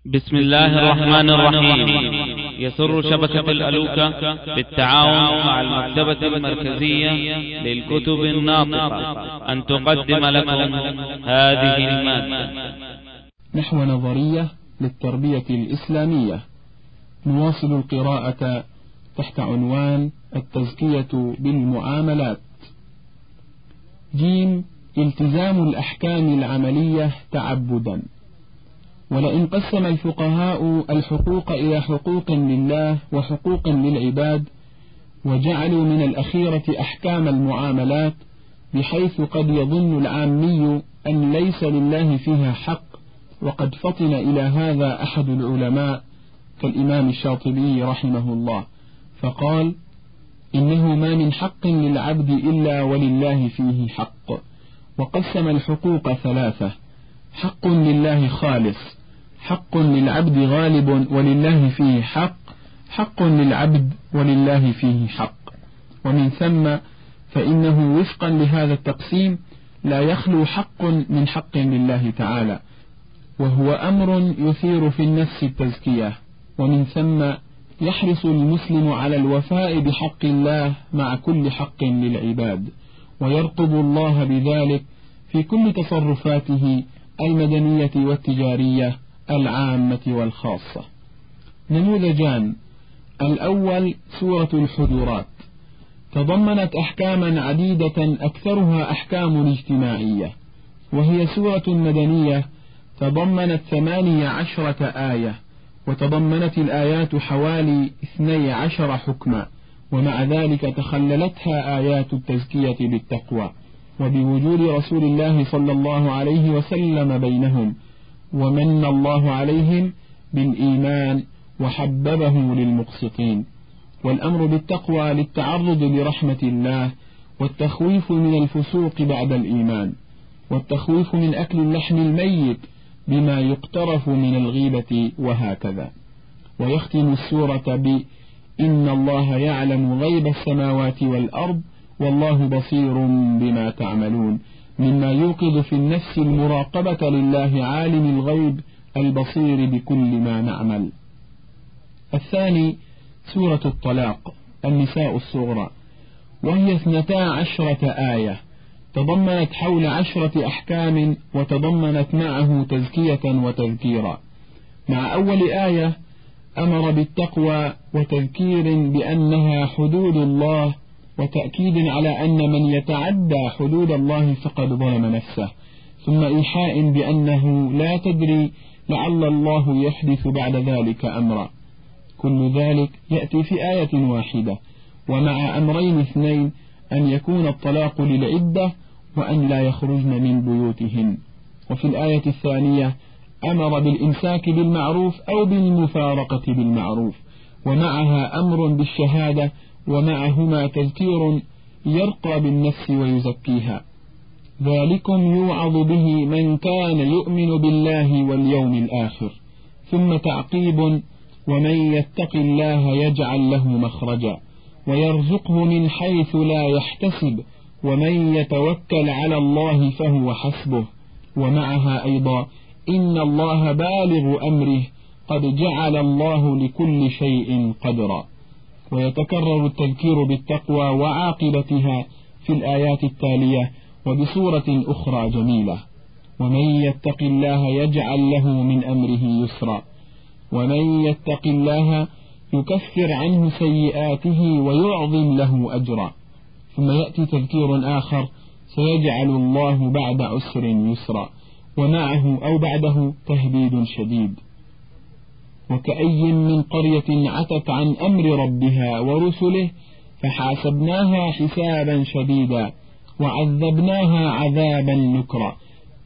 بسم الله الرحمن الرحيم. يسر شبكة الألوكة بالتعاون مع المكتبة المركزية للكتب الناطقة أن تقدم لكم هذه المادة. نحو نظرية للتربية الإسلامية. نواصل القراءة تحت عنوان التزكية بالمعاملات. جيم. التزام الأحكام العملية تعبدا. ولئن قسم الفقهاء الحقوق إلى حقوق لله وحقوق للعباد، وجعلوا من الأخيرة أحكام المعاملات، بحيث قد يظن العامي أن ليس لله فيها حق، وقد فطن إلى هذا أحد العلماء كالإمام الشاطبي رحمه الله، فقال: إنه ما من حق للعبد إلا ولله فيه حق. وقسم الحقوق ثلاثة: حق لله خالص، حق للعبد غالب ولله فيه حق، حق للعبد ولله فيه حق. ومن ثم فإنه وفقا لهذا التقسيم لا يخلو حق من حق لله تعالى، وهو أمر يثير في النفس التزكية. ومن ثم يحرص المسلم على الوفاء بحق الله مع كل حق للعباد، ويرقب الله بذلك في كل تصرفاته المدنية والتجارية العامة والخاصة. نموذجان: الأول سورة الحجرات، تضمنت أحكاما عديدة أكثرها أحكام اجتماعية، وهي سورة مدنية تضمنت 18 آية، وتضمنت الآيات حوالي 12 حكما، ومع ذلك تخللتها آيات التزكية بالتقوى وبوجود رسول الله صلى الله عليه وسلم بينهم، ومن الله عليهم بالإيمان وحببه للمقسطين. والأمر بالتقوى للتعرض لرحمة الله، والتخويف من الفسوق بعد الإيمان، والتخويف من أكل اللحم الميت بما يقترف من الغيبة، وهكذا. ويختم السورة إن الله يعلم غيب السماوات والأرض والله بصير بما تعملون، مما يوقظ في النفس المراقبة لله عالم الغيب البصير بكل ما نعمل. الثاني سورة الطلاق، النساء الصغرى، وهي 12 آية، تضمنت حول 10 أحكام، وتضمنت معه تزكية وتذكيرا. مع أول آية أمر بالتقوى وتذكير بأنها حدود الله، وتأكيد على أن من يتعدى حدود الله فقد ظلم نفسه، ثم إيحاء بأنه لا تدري لعل الله يحدث بعد ذلك أمرا. كل ذلك يأتي في آية واحدة، ومع أمرين اثنين: أن يكون الطلاق للعدة، وأن لا يخرجن من بيوتهن. وفي الآية الثانية أمر بالإمساك بالمعروف أو بالمفارقة بالمعروف، ومعها أمر بالشهادة، ومعهما تذكير يرقى بالنفس ويزكيها. ذلكم يوعظ به من كان يؤمن بالله واليوم الآخر. ثم تعقيب: ومن يتق الله يجعل له مخرجا ويرزقه من حيث لا يحتسب ومن يتوكل على الله فهو حسبه. ومعها أيضا: إن الله بالغ أمره قد جعل الله لكل شيء قدرا. ويتكرر التذكير بالتقوى وعاقبتها في الآيات التالية وبصورة أخرى جميلة: ومن يتق الله يجعل له من أمره يسرا، ومن يتق الله يكفر عنه سيئاته ويعظم له أجرا. ثم يأتي تذكير آخر: سيجعل الله بعد عسر يسرا، ومعه أو بعده تهديد شديد. وكأي من قرية عتت عن أمر ربها ورسله فحاسبناها حسابا شديدا وعذبناها عذابا نكرا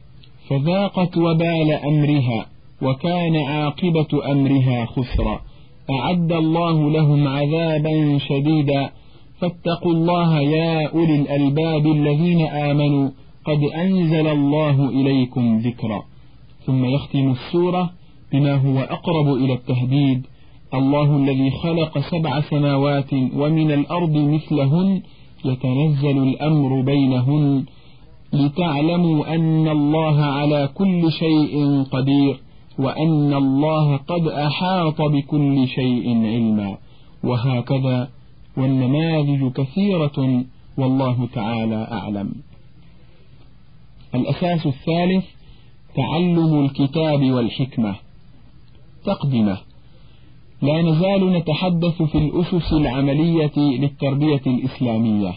فذاقت وبال أمرها وكان عاقبة أمرها خسرا. أعد الله لهم عذابا شديدا فاتقوا الله يا أولي الألباب الذين آمنوا قد أنزل الله إليكم ذكرا. ثم يختم السورة بما هو أقرب إلى التهديد: الله الذي خلق 7 سماوات ومن الأرض مثلهن يتنزل الأمر بينهن لتعلموا أن الله على كل شيء قدير وأن الله قد أحاط بكل شيء علما، وهكذا، والنماذج كثيرة، والله تعالى أعلم. الأساس الثالث: تعلم الكتاب والحكمة. تقدمة: لا نزال نتحدث في الأسس العملية للتربية الإسلامية.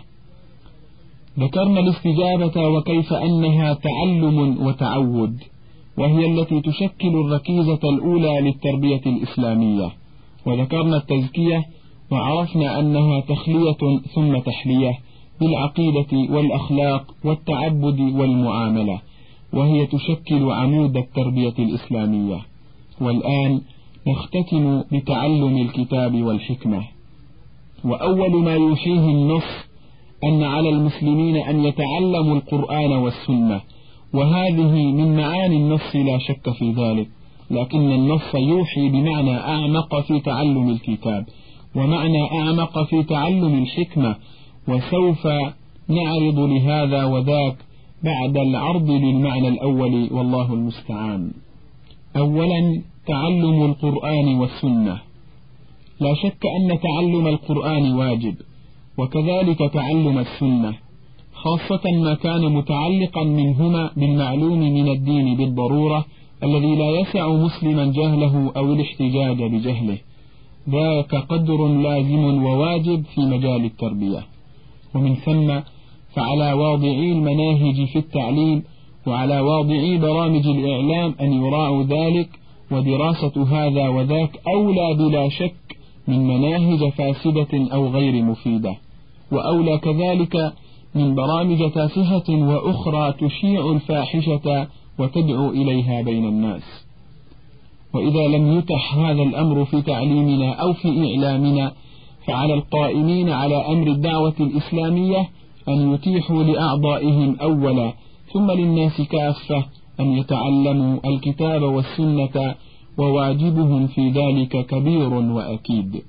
ذكرنا الاستجابة وكيف أنها تعلم وتعود، وهي التي تشكل الركيزة الأولى للتربية الإسلامية، وذكرنا التزكية وعرفنا أنها تخلية ثم تحلية بالعقيدة والأخلاق والتعبد والمعاملة، وهي تشكل عمود التربية الإسلامية. والآن نختتم بتعلم الكتاب والحكمة. وأول ما يوحيه النص أن على المسلمين أن يتعلموا القرآن والسنة، وهذه من معاني النص لا شك في ذلك، لكن النص يوحي بمعنى أعمق في تعلم الكتاب، ومعنى أعمق في تعلم الحكمة، وسوف نعرض لهذا وذاك بعد العرض للمعنى الأول، والله المستعان. أولا، تعلم القرآن والسنة. لا شك أن تعلم القرآن واجب، وكذلك تعلم السنة، خاصة ما كان متعلقا منهما بالمعلوم من الدين بالضرورة، الذي لا يسع مسلما جهله أو الاحتجاج بجهله، ذاك قدر لازم وواجب في مجال التربية. ومن ثم فعلى واضعي المناهج في التعليم وعلى واضعي برامج الإعلام أن يراعوا ذلك، ودراسة هذا وذاك أولى بلا شك من مناهج فاسدة أو غير مفيدة، وأولى كذلك من برامج تافهة وأخرى تشيع الفاحشة وتدعو إليها بين الناس. وإذا لم يتح هذا الأمر في تعليمنا أو في إعلامنا، فعلى القائمين على أمر الدعوة الإسلامية أن يتيحوا لأعضائهم أولا ثم للناس كافة أن يتعلموا الكتاب والسنة، وواجبهم في ذلك كبير وأكيد.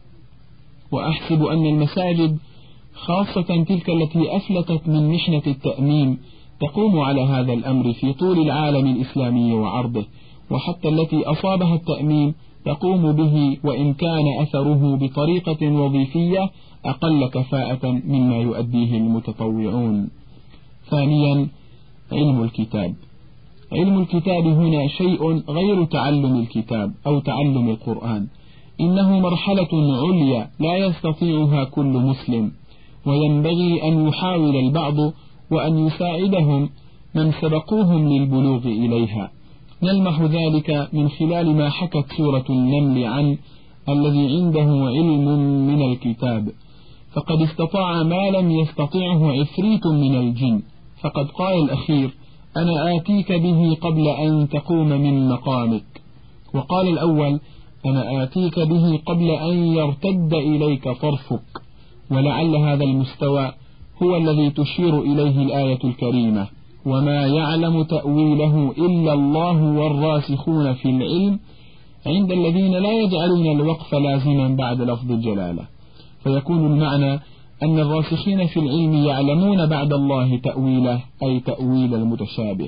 وأحسب أن المساجد، خاصة تلك التي أفلتت من محنة التأمين، تقوم على هذا الأمر في طول العالم الإسلامي وعرضه، وحتى التي أصابها التأمين تقوم به، وإن كان أثره بطريقة وظيفية أقل كفاءة مما يؤديه المتطوعون. ثانيا، علم الكتاب. علم الكتاب هنا شيء غير تعلم الكتاب أو تعلم القرآن، إنه مرحلة عليا لا يستطيعها كل مسلم، وينبغي أن يحاول البعض وأن يساعدهم من سبقوهم للبلوغ إليها. نلمح ذلك من خلال ما حكت سورة النمل عن الذي عنده علم من الكتاب، فقد استطاع ما لم يستطعه عفريت من الجن، فقد قال الأخير: أنا آتيك به قبل أن تقوم من مقامك، وقال الأول: أنا آتيك به قبل أن يرتد إليك طرفك. ولعل هذا المستوى هو الذي تشير إليه الآية الكريمة: وما يعلم تأويله إلا الله والراسخون في العلم، عند الذين لا يجعلون الوقف لازما بعد لفظ الجلالة، فيكون المعنى أن الراسخين في العلم يعلمون بعد الله تأويله، أي تأويل المتشابه.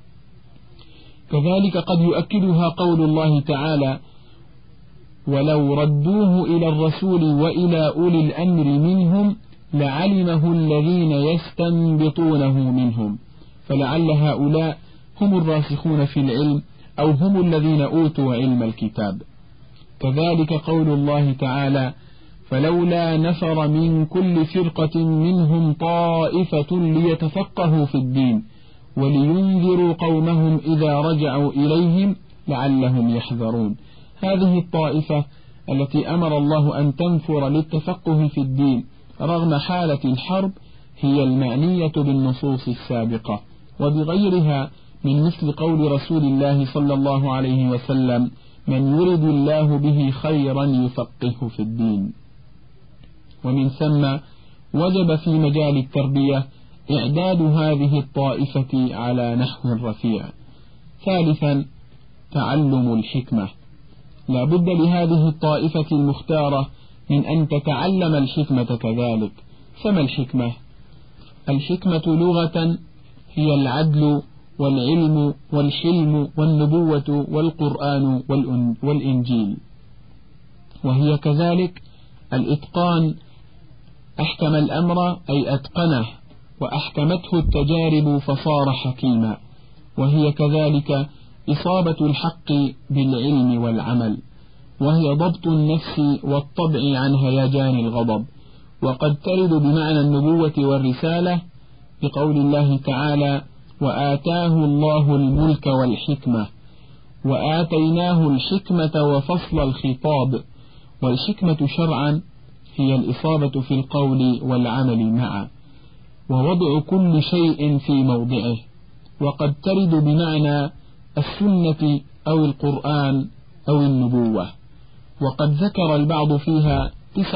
كذلك قد يؤكدها قول الله تعالى: ولو ردوه إلى الرسول وإلى أولي الأمر منهم لعلمه الذين يستنبطونه منهم، فلعل هؤلاء هم الراسخون في العلم أو هم الذين أوتوا علم الكتاب. كذلك قول الله تعالى: فلولا نفر من كل فرقة منهم طائفة ليتفقهوا في الدين ولينذروا قومهم إذا رجعوا إليهم لعلهم يحذرون. هذه الطائفة التي أمر الله أن تنفر للتفقه في الدين رغم حالة الحرب هي المعنية بالنصوص السابقة، وبغيرها من مثل قول رسول الله صلى الله عليه وسلم: من يرد الله به خيرا يفقهه في الدين. ومن ثم وجب في مجال التربية إعداد هذه الطائفة على نحو رفيع. ثالثا، تعلم الحكمة. لا بد لهذه الطائفة المختارة من أن تتعلم الحكمة كذلك. فما الحكمة؟ الحكمة لغة هي العدل والعلم والحلم والنبوة والقرآن والإنجيل. وهي كذلك الإتقان، أحكم الأمر أي أتقنه، وأحكمته التجارب فصار حكيما. وهي كذلك إصابة الحق بالعلم والعمل، وهي ضبط النفس والطبع عن هيجان الغضب. وقد ترد بمعنى النبوة والرسالة بقول الله تعالى: وآتاه الله الملك والحكمة، وآتيناه الحكمة وفصل الخطاب. والحكمة شرعا هي الإصابة في القول والعمل معا، ووضع كل شيء في موضعه. وقد ترد بمعنى السنة أو القرآن أو النبوة. وقد ذكر البعض فيها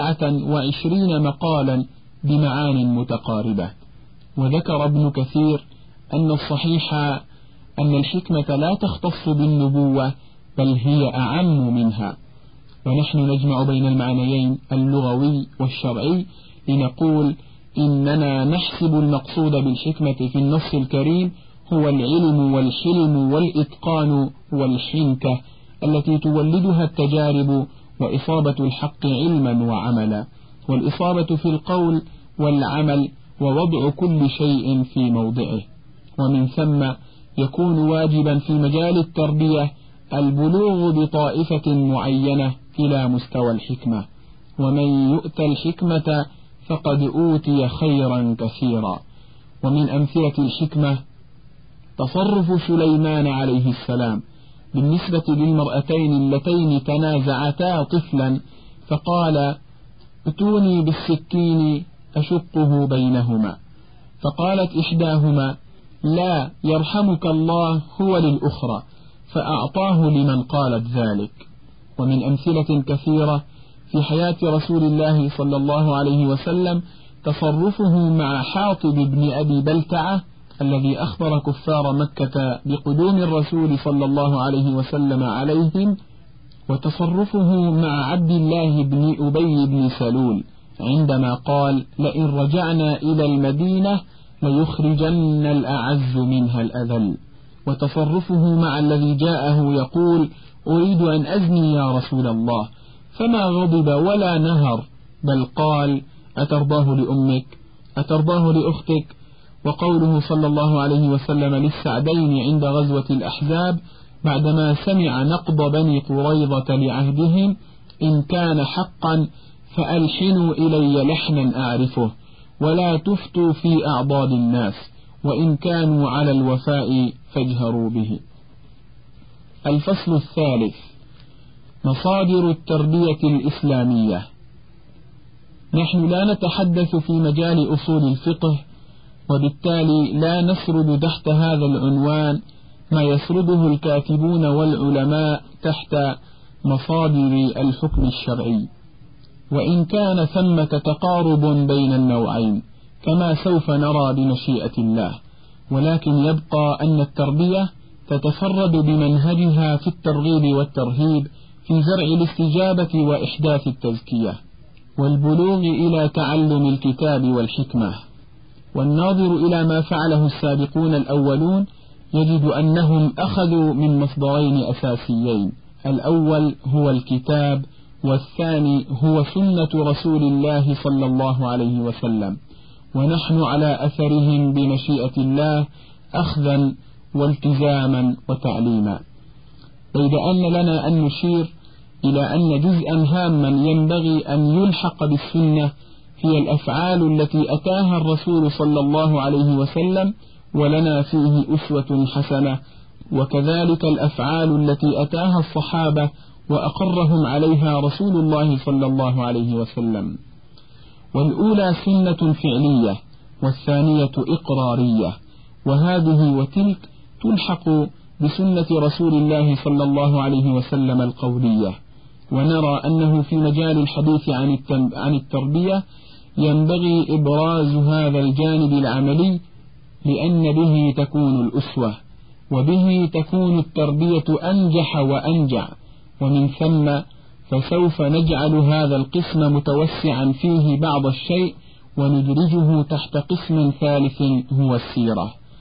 29 مقالا بمعان متقاربة. وذكر ابن كثير أن الصحيح أن الحكمة لا تختص بالنبوة، بل هي أعم منها. ونحن نجمع بين المعنيين اللغوي والشرعي لنقول إننا نحسب المقصود بالحكمة في النص الكريم هو العلم والحلم والإتقان والحنكة التي تولدها التجارب، وإصابة الحق علما وعملا، والإصابة في القول والعمل، ووضع كل شيء في موضعه. ومن ثم يكون واجبا في مجال التربية البلوغ بطائفة معينة إلى مستوى الحكمة. ومن يؤت الحكمة فقد أوتي خيرا كثيرا. ومن أمثلة الحكمة تصرف سليمان عليه السلام بالنسبة للمرأتين اللتين تنازعتا طفلا، فقال: ائتوني بالسكين أشقه بينهما. فقالت إحداهما: لا يرحمك الله، هو للأخرى، فأعطاه لمن قالت ذلك. ومن أمثلة كثيرة في حياة رسول الله صلى الله عليه وسلم تصرفه مع حاطب بن أبي بلتعة الذي أخبر كفار مكة بقدوم الرسول صلى الله عليه وسلم عليهم، وتصرفه مع عبد الله بن أبي بن سلول عندما قال: لئن رجعنا إلى المدينة ليخرجن الأعز منها الأذل. وتصرفه مع الذي جاءه يقول: أريد أن أزني يا رسول الله، فما غضب ولا نهر، بل قال: أترضاه لأمك؟ أترضاه لأختك؟ وقوله صلى الله عليه وسلم للسعدين عند غزوة الأحزاب بعدما سمع نقض بني قريظة لعهدهم: إن كان حقا فألحنوا إلي لحنا أعرفه، ولا تفتوا في أعضاد الناس، وإن كانوا على الوفاء فاجهروا به. الفصل الثالث: مصادر التربية الإسلامية. نحن لا نتحدث في مجال أصول الفقه، وبالتالي لا نسرد تحت هذا العنوان ما يسرده الكاتبون والعلماء تحت مصادر الحكم الشرعي، وإن كان ثمة تقارب بين النوعين كما سوف نرى بمشيئة الله، ولكن يبقى أن التربية تتفرد بمنهجها في الترغيب والترهيب في زرع الاستجابة وإحداث التزكية والبلوغ إلى تعلم الكتاب والحكمة. والناظر إلى ما فعله السابقون الأولون يجد أنهم أخذوا من مصدرين أساسيين: الأول هو الكتاب، والثاني هو سنة رسول الله صلى الله عليه وسلم. ونحن على أثرهم بمشيئة الله أخذا والتزاما وتعليما. بيد أن لنا أن نشير إلى أن جزءا هاما ينبغي أن يلحق بالسنة هي الأفعال التي أتاها الرسول صلى الله عليه وسلم ولنا فيه أسوة حسنة، وكذلك الأفعال التي أتاها الصحابة وأقرهم عليها رسول الله صلى الله عليه وسلم. والأولى سنة فعلية، والثانية إقرارية، وهذه وتلك تلحق بسنة رسول الله صلى الله عليه وسلم القولية. ونرى أنه في مجال الحديث عن التربية ينبغي إبراز هذا الجانب العملي، لأن به تكون الأسوة، وبه تكون التربية أنجح وأنجع. ومن ثم فسوف نجعل هذا القسم متوسعا فيه بعض الشيء، وندرجه تحت قسم ثالث هو السيرة.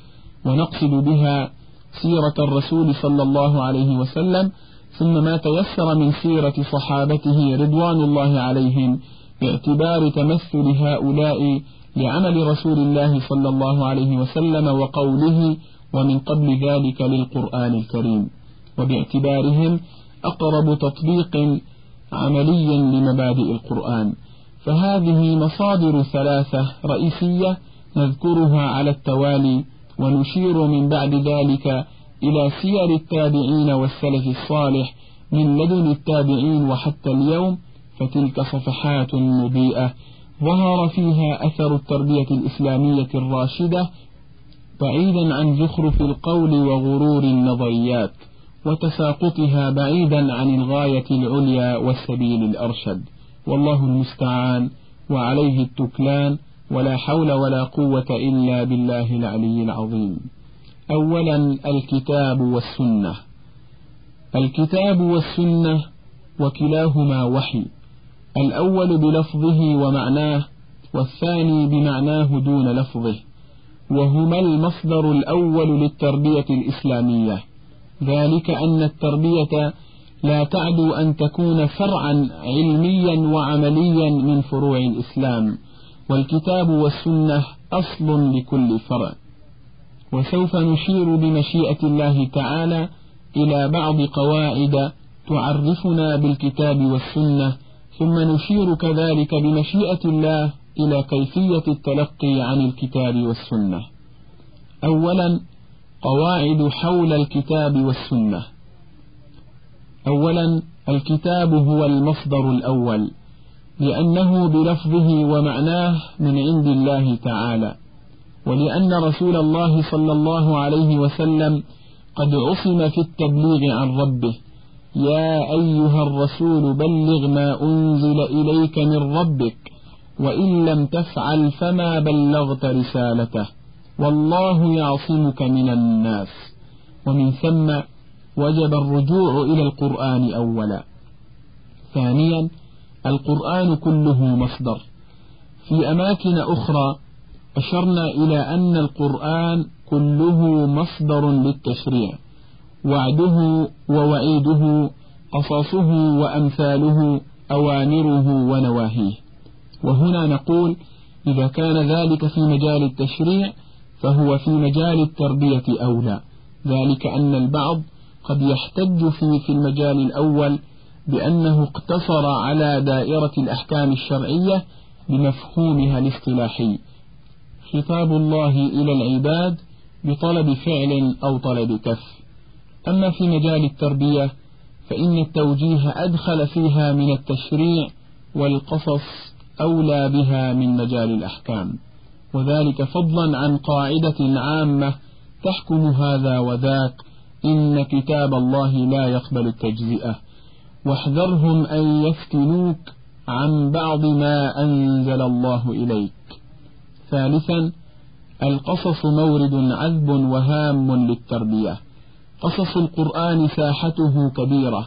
ونقصد بها سيرة الرسول صلى الله عليه وسلم، ثم ما تيسر من سيرة صحابته رضوان الله عليهم، باعتبار تمثل هؤلاء لعمل رسول الله صلى الله عليه وسلم وقوله ومن قبل ذلك للقرآن الكريم، وباعتبارهم أقرب تطبيق عملي لمبادئ القرآن. فهذه مصادر ثلاثة رئيسية نذكرها على التوالي، ونشير من بعد ذلك إلى سير التابعين والسلف الصالح من لدن التابعين وحتى اليوم، فتلك صفحات مضيئة ظهر فيها أثر التربية الإسلامية الراشدة، بعيدا عن زخرف القول وغرور النظريات، وتساقطها بعيدا عن الغاية العليا والسبيل الأرشد. والله المستعان وعليه التكلان، ولا حول ولا قوة إلا بالله العلي العظيم. أولا الكتاب والسنة. الكتاب والسنة وكلاهما وحي، الأول بلفظه ومعناه، والثاني بمعناه دون لفظه، وهما المصدر الأول للتربية الإسلامية، ذلك أن التربية لا تعدو أن تكون فرعا علميا وعمليا من فروع الإسلام، والكتاب والسنة أصل لكل فرع. وسوف نشير بمشيئة الله تعالى إلى بعض قواعد تعرفنا بالكتاب والسنة، ثم نشير كذلك بمشيئة الله إلى كيفية التلقي عن الكتاب والسنة. أولا قواعد حول الكتاب والسنة. أولا الكتاب هو المصدر الأول، لأنه بلفظه ومعناه من عند الله تعالى، ولأن رسول الله صلى الله عليه وسلم قد عصم في التبليغ عن ربه: يا أيها الرسول بلغ ما أنزل إليك من ربك وإن لم تفعل فما بلغت رسالته والله يعصمك من الناس. ومن ثم وجب الرجوع إلى القرآن أولا. ثانيا القرآن كله مصدر. في أماكن أخرى أشرنا إلى أن القرآن كله مصدر للتشريع، وعده ووعيده، قصصه وأمثاله، أوامره ونواهيه. وهنا نقول إذا كان ذلك في مجال التشريع فهو في مجال التربية أولى، ذلك أن البعض قد يحتج في المجال الأول بأنه اقتصر على دائرة الأحكام الشرعية بمفهومها الاصطلاحي: خطاب الله إلى العباد بطلب فعل أو طلب كف. أما في مجال التربية فإن التوجيه أدخل فيها من التشريع، والقصص أولى بها من مجال الأحكام، وذلك فضلا عن قاعدة عامة تحكم هذا وذاك: إن كتاب الله لا يقبل التجزئة، واحذرهم أن يفتنوك عن بعض ما أنزل الله إليك. ثالثا القصص مورد عذب وهام للتربية. قصص القرآن ساحته كبيرة،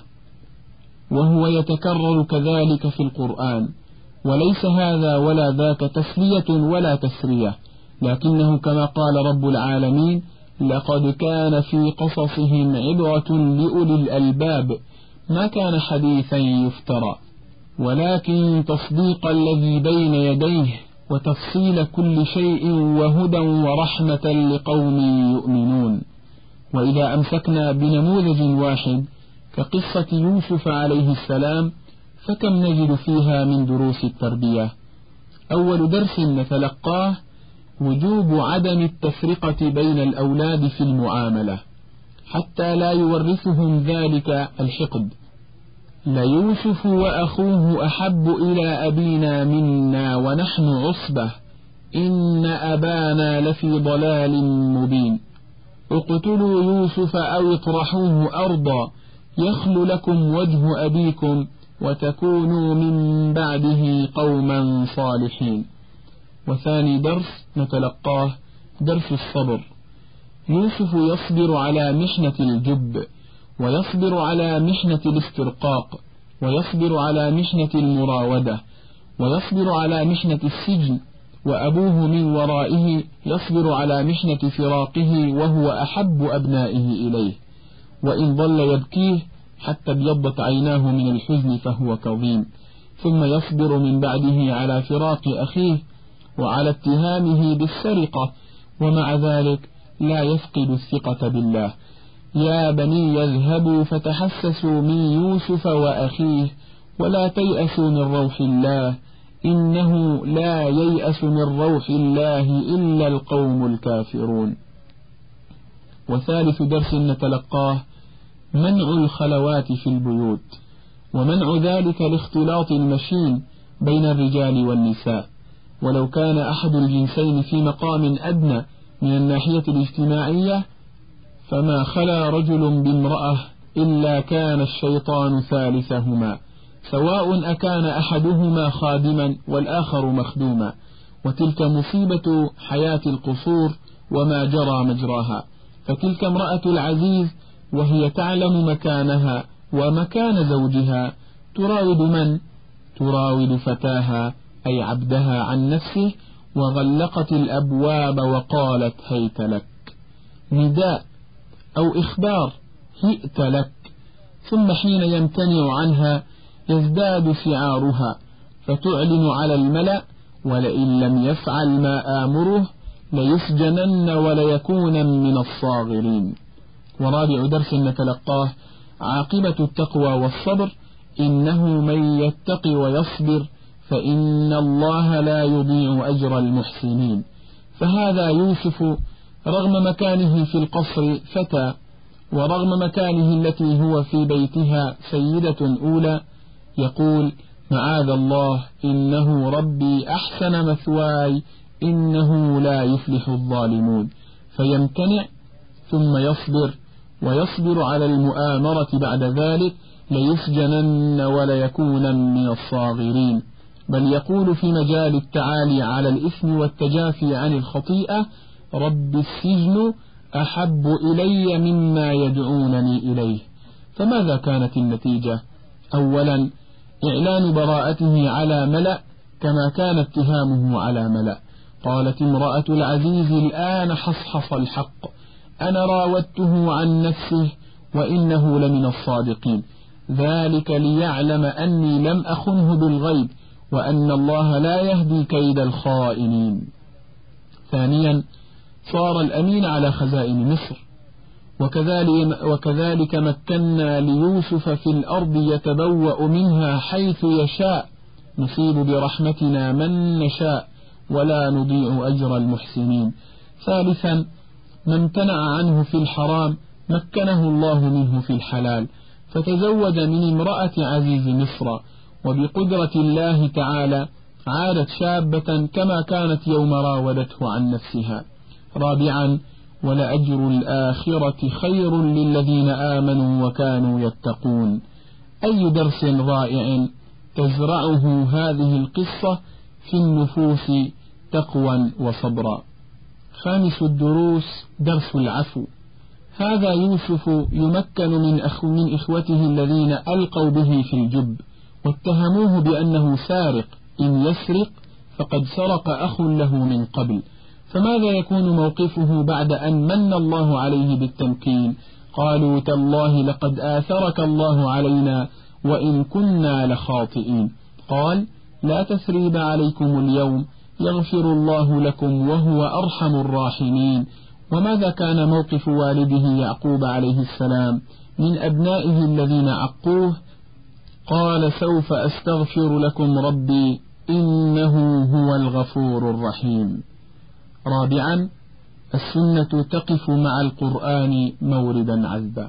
وهو يتكرر كذلك في القرآن، وليس هذا ولا ذاك تسلية ولا تسرية، لكنه كما قال رب العالمين: لقد كان في قصصهم عبرة لأولي الألباب ما كان حديثا يفترى، ولكن تصديق الذي بين يديه وتفصيل كل شيء وهدى ورحمة لقوم يؤمنون. وإذا أمسكنا بنموذج واحد كقصة يوسف عليه السلام فكم نجد فيها من دروس التربية. أول درس نتلقاه وجوب عدم التفرقة بين الأولاد في المعاملة حتى لا يورثهم ذلك الحقد. ليوسف وأخوه أحب إلى أبينا منا ونحن عصبة إن أبانا لفي ضلال مبين. اقتلوا يوسف أو اطرحوه أرضا يخل لكم وجه أبيكم وتكونوا من بعده قوما صالحين. وثاني درس نتلقاه درس الصبر. يوسف يصبر على محنة الجب، ويصبر على محنة الاسترقاق، ويصبر على محنة المراودة، ويصبر على محنة السجن، وأبوه من ورائه يصبر على محنة فراقه وهو أحب أبنائه إليه، وإن ظل يبكيه حتى ابيضت عيناه من الحزن فهو كظيم، ثم يصبر من بعده على فراق أخيه وعلى اتهامه بالسرقة، ومع ذلك لا يفقد الثقة بالله. يا بني يذهبوا فتحسسوا من يوسف وأخيه ولا تيأسوا من روح الله إنه لا ييأس من روح الله إلا القوم الكافرون. وثالث درس نتلقاه منع الخلوات في البيوت، ومنع ذلك لاختلاط المشين بين الرجال والنساء، ولو كان أحد الجنسين في مقام أدنى من الناحية الاجتماعية فما خلا رجل بامرأة إلا كان الشيطان ثالثهما، سواء أكان أحدهما خادما والآخر مخدوما، وتلك مصيبة حياة القصور وما جرى مجراها. فتلك امرأة العزيز وهي تعلم مكانها ومكان زوجها تراود من؟ تراود فتاها أي عبدها عن نفسه، وغلقت الأبواب وقالت هيت لك، نداء أو إخبار هئت لك، ثم حين يمتنع عنها يزداد سعارها فتعلن على الملأ ولئن لم يفعل ما آمره ليسجنن وليكون من الصاغرين. ورابع درس نتلقاه عاقبة التقوى والصبر، إنه من يتق ويصبر فإن الله لا يضيع أجر المحسنين. فهذا يوسف رغم مكانه في القصر فتى، ورغم مكانه التي هو في بيتها سيدة أولى يقول معاذ الله إنه ربي أحسن مثواي إنه لا يفلح الظالمون، فيمتنع ثم يصبر، ويصبر على المؤامرة بعد ذلك ليسجنن وليكون من الصاغرين. بل يقول في مجال التعالي على الإثم والتجافي عن الخطيئة رب السجن أحب إلي مما يدعونني إليه. فماذا كانت النتيجة؟ أولا إعلان براءته على ملأ كما كان اتهامه على ملأ. قالت امرأة العزيز الآن حصحص الحق أنا راودته عن نفسه وإنه لمن الصادقين، ذلك ليعلم أني لم أخنه بالغيب وأن الله لا يهدي كيد الخائنين. ثانيا صار الأمين على خزائن مصر، وكذلك مكنا ليوسف في الأرض يتبوأ منها حيث يشاء نصيب برحمتنا من نشاء ولا نضيع أجر المحسنين. ثالثا من امتنع عنه في الحرام مكنه الله منه في الحلال، فتزوج من امرأة عزيز مصر، وبقدرة الله تعالى عادت شابة كما كانت يوم راودته عن نفسها. رابعا ولأجر الآخرة خير للذين آمنوا وكانوا يتقون. أي درس رائع تزرعه هذه القصة في النفوس تقوى وصبرا. خامس الدروس درس العفو. هذا يوسف يمكن من إخوته الذين ألقوا به في الجب واتهموه بأنه سارق، إن يسرق فقد سرق أخ له من قبل، فماذا يكون موقفه بعد أن من الله عليه بالتمكين؟ قالوا تالله لقد آثرك الله علينا وإن كنا لخاطئين. قال لا تثريب عليكم اليوم يغفر الله لكم وهو أرحم الراحمين. وماذا كان موقف والده يعقوب عليه السلام من أبنائه الذين عقوه؟ قال سوف أستغفر لكم ربي إنه هو الغفور الرحيم. رابعا السنة تقف مع القرآن موردا عذبا.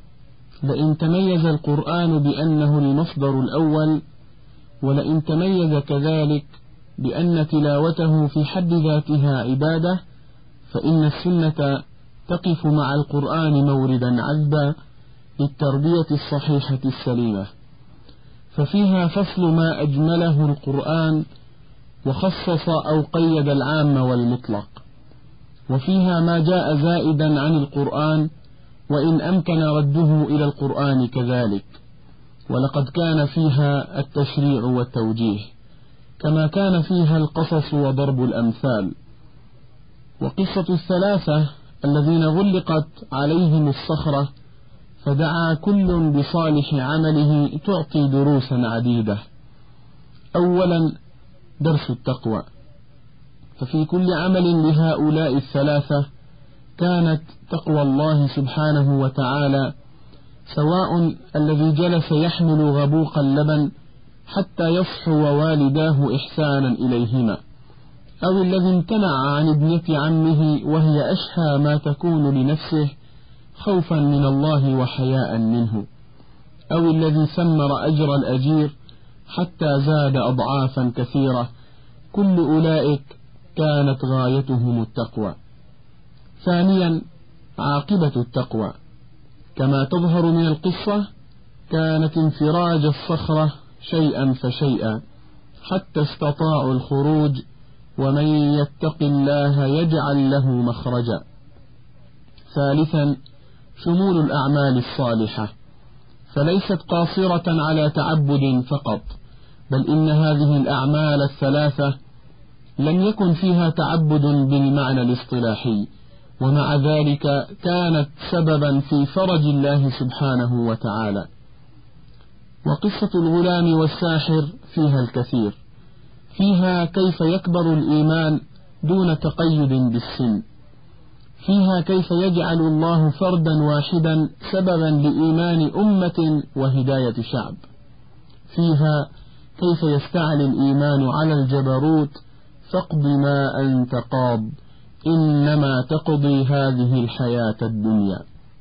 لئن تميز القرآن بأنه المصدر الأول، ولئن تميز كذلك بأن تلاوته في حد ذاتها عبادة، فإن السنة تقف مع القرآن موردا عذبا للتربية الصحيحة السليمة، ففيها فصل ما أجمله القرآن وخصص أو قيد العام والمطلق، وفيها ما جاء زائدا عن القرآن وإن أمكن رده إلى القرآن كذلك، ولقد كان فيها التشريع والتوجيه. كما كان فيها القصص وضرب الأمثال. وقصة الثلاثة الذين غلقت عليهم الصخرة فدعا كل بصالح عمله تعطي دروسا عديدة. أولا درس التقوى، ففي كل عمل لهؤلاء الثلاثة كانت تقوى الله سبحانه وتعالى، سواء الذي جلس يحمل غبوق اللبن حتى يصحو والداه إحسانا إليهما، أو الذي امتنع عن ابنة عمه وهي أشهى ما تكون لنفسه خوفا من الله وحياء منه، أو الذي ثمر أجر الأجير حتى زاد أضعافا كثيرة. كل أولئك كانت غايتهم التقوى. ثانيا عاقبة التقوى، كما تظهر من القصة كانت انفراج الصخرة شيئا فشيئا حتى استطاعوا الخروج، ومن يتق الله يجعل له مخرجا. ثالثا شمول الأعمال الصالحة، فليست قاصرة على تعبد فقط، بل إن هذه الأعمال الثلاثة لم يكن فيها تعبد بالمعنى الاصطلاحي، ومع ذلك كانت سببا في فرج الله سبحانه وتعالى. وقصة الغلام والساحر فيها الكثير، فيها كيف يكبر الإيمان دون تقيد بالسن، فيها كيف يجعل الله فردا واحدا سببا لإيمان أمة وهداية شعب، فيها كيف يستعلي الإيمان على الجبروت فاقض ما أنت قاض إنما تقضي هذه الحياة الدنيا،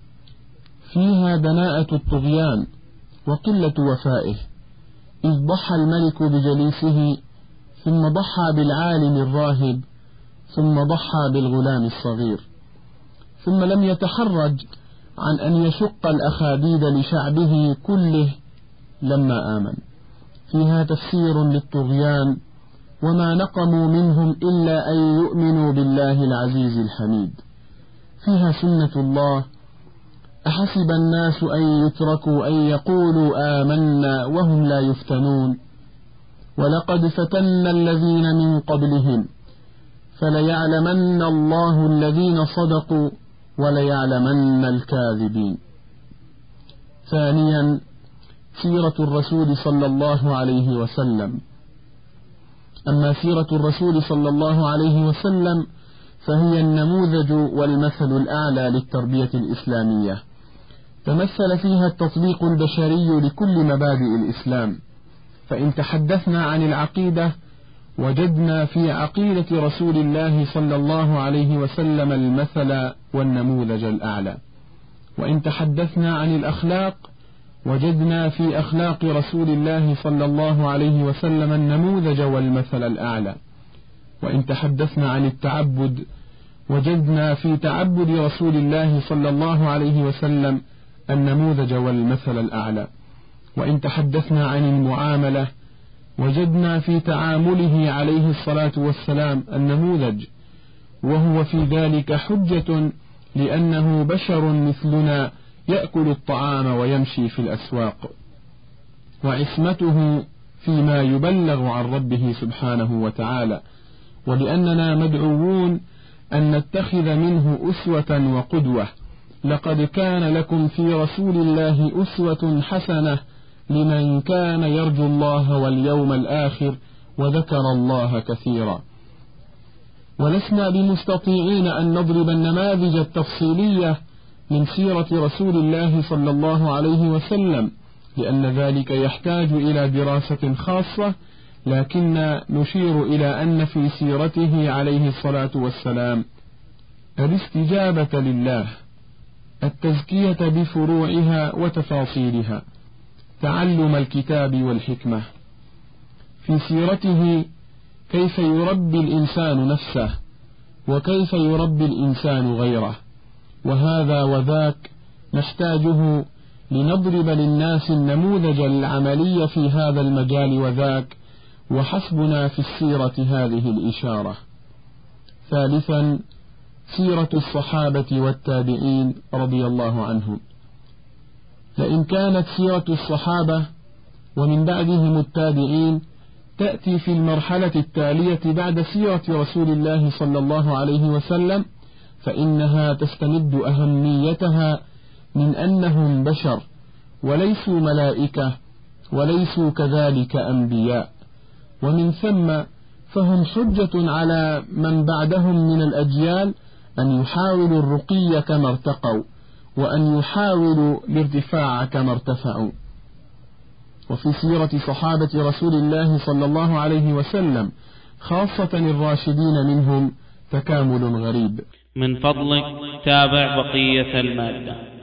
فيها دناءة الطغيان وقلة وفائه، إذ ضحى الملك بجليسه ثم ضحى بالعالم الراهب ثم ضحى بالغلام الصغير، ثم لم يتحرج عن أن يشق الأخاديد لشعبه كله لما آمن. فيها تفسير للطغيان وما نقموا منهم إلا أن يؤمنوا بالله العزيز الحميد. فيها سنة الله، أحسب الناس أن يتركوا أن يقولوا آمنا وهم لا يفتنون، ولقد فتنا الذين من قبلهم فليعلمن الله الذين صدقوا وليعلمن الكاذبين. ثانيا سيرة الرسول صلى الله عليه وسلم. أما سيرة الرسول صلى الله عليه وسلم فهي النموذج والمثل الأعلى للتربية الإسلامية، تمثل فيها التطبيق البشري لكل مبادئ الإسلام. فإن تحدثنا عن العقيدة وجدنا في عقيدة رسول الله صلى الله عليه وسلم المثل والنموذج الأعلى، وإن تحدثنا عن الأخلاق وجدنا في أخلاق رسول الله صلى الله عليه وسلم النموذج والمثل الأعلى، وإن تحدثنا عن التعبد وجدنا في تعبد رسول الله صلى الله عليه وسلم النموذج والمثل الأعلى، وإن تحدثنا عن المعاملة وجدنا في تعامله عليه الصلاة والسلام النموذج، وهو في ذلك حجة لأنه بشر مثلنا يأكل الطعام ويمشي في الأسواق، وعصمته فيما يبلغ عن ربه سبحانه وتعالى، ولأننا مدعوون أن نتخذ منه أسوة وقدوة. لقد كان لكم في رسول الله أسوة حسنة لمن كان يرجو الله واليوم الآخر وذكر الله كثيرا. ولسنا بمستطيعين أن نضرب النماذج التفصيلية من سيرة رسول الله صلى الله عليه وسلم، لأن ذلك يحتاج إلى دراسة خاصة، لكن نشير إلى أن في سيرته عليه الصلاة والسلام الاستجابة لله، التزكية بفروعها وتفاصيلها، تعلم الكتاب والحكمة. في سيرته كيف يربي الإنسان نفسه وكيف يربي الإنسان غيره، وهذا وذاك نحتاجه لنضرب للناس النموذج العملي في هذا المجال وذاك، وحسبنا في السيرة هذه الإشارة. ثالثا سيرة الصحابة والتابعين رضي الله عنهم. لئن كانت سيرة الصحابة ومن بعدهم التابعين تأتي في المرحلة التالية بعد سيرة رسول الله صلى الله عليه وسلم، فإنها تستمد أهميتها من أنهم بشر وليسوا ملائكة وليسوا كذلك أنبياء، ومن ثم فهم حجة على من بعدهم من الأجيال أن يحاولوا الرقي كما ارتقوا، وأن يحاولوا الارتفاع كما ارتفعوا. وفي سيرة صحابة رسول الله صلى الله عليه وسلم خاصة الراشدين منهم تكامل غريب. من فضلك تابع بقية المادة.